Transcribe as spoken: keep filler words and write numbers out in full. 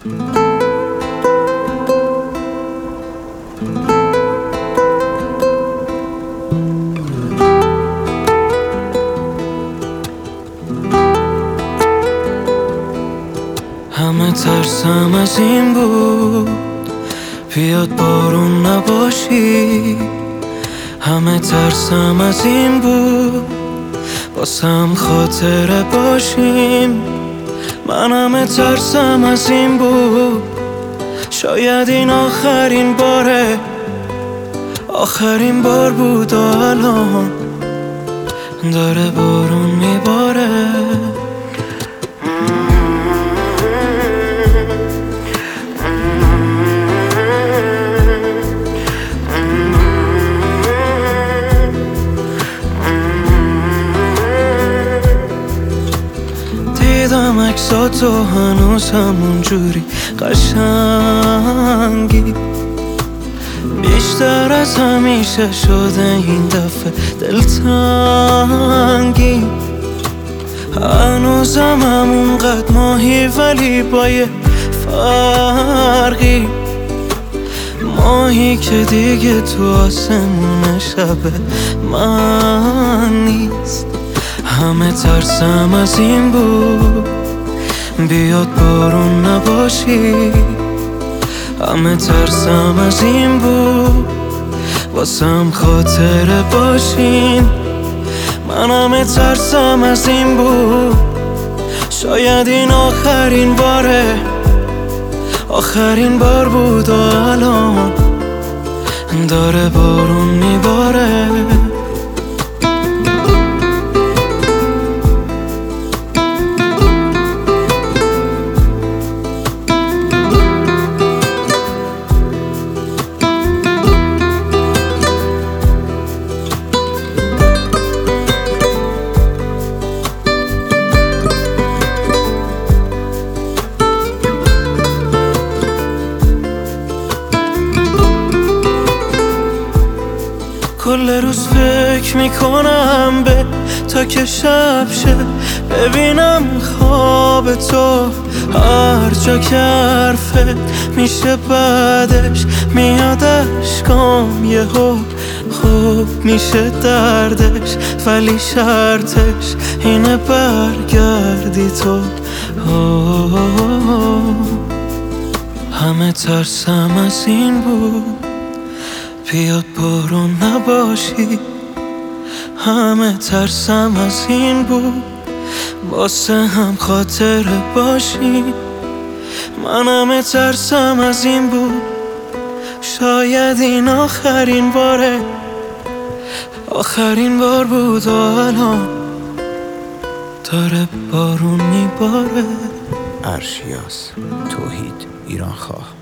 همه ترسم از این بود بیاد بارون نباشی، همه ترسم از این بود باسم خاطره باشیم. من همه ترسم از این بود شاید این آخرین باره، آخرین بار بود و الان داره بارون میباره. دیدم عکساتو هنوز همونجوری قشنگی، بیشتر از همیشه شده این دفعه دلتنگی. هنوزم همون قد ماهی ولی با یه فرقی، ماهی که دیگه تو آسمون شب من نیست. همه ترسم از این بود بیاد بارون نباشی، همه ترسم از این بود واسم خاطره باشین. من همه ترسم از این بود شاید این آخرین باره، آخرین بار بود و الان داره بارون میباره. کل روز فکر میکنم به تا که شب شه، ببینم خواب تو هر جا که حرفت میشه بعدش میاد اشکام، یهو خوب میشه دردش ولی شرطش اینه برگردی تو. همه ترسم از این بود بیاد بارون نباشی، همه ترسم از این بود واسه هم خاطره باشی. من همه ترسم از این بود شاید این آخرین باره، آخرین بار بود و الان داره بارون میباره. ارشیاس توحید ایرانخواه.